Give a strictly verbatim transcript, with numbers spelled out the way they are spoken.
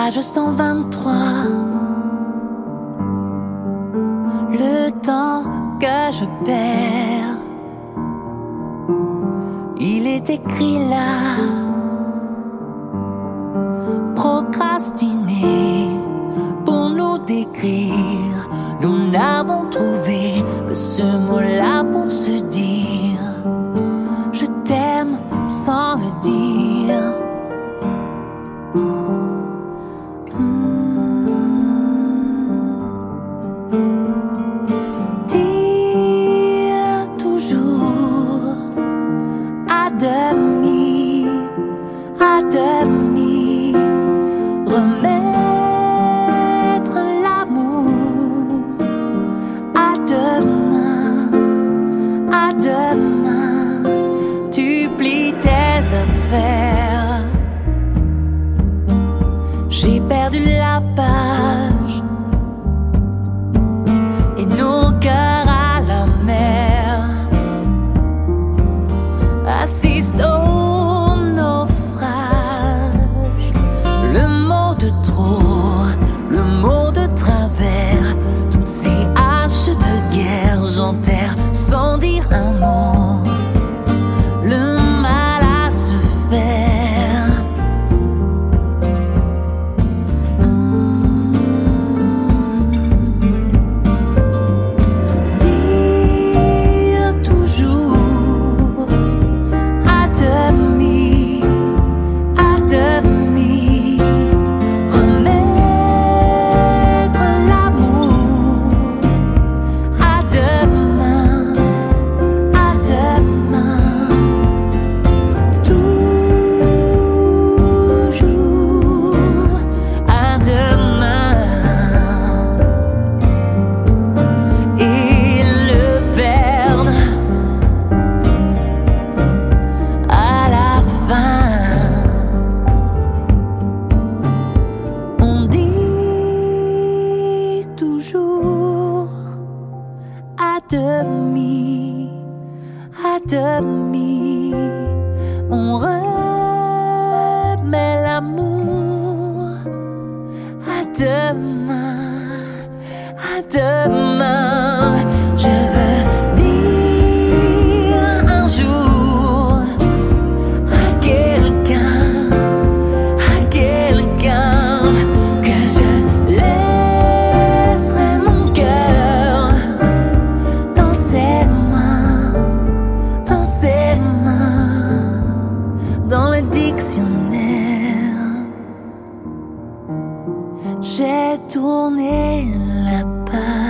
Page cent vingt-trois. Le temps que je perds, il est écrit là. Procrastiner pour nous décrire. Nous n'avons trouvé que ce mot-là pour se dire je t'aime sans le dire. Hmm. Dire toujours à demi, à demi, remettre l'amour à demain, à demain. Tu plies tes affaires, j'ai perdu la page et nos cœurs à la mer assistent au naufrage. Le mot de trop, le mot de travers, toutes ces haches de guerre, j'enterre sans dire un mot. Le mal à se faire. Mmh. Dire toujours à demi, à demi, remettre l'amour à demain, à demain. Toujours à demain. Et le perdre à la fin. On dit toujours à demi, à demi. On remet l'amour à demain, à demain. Je veux dire un jour à quelqu'un, à quelqu'un que je laisserai mon cœur dans ses mains, dans ses mains, dans le dictionnaire. J'ai tourné la page.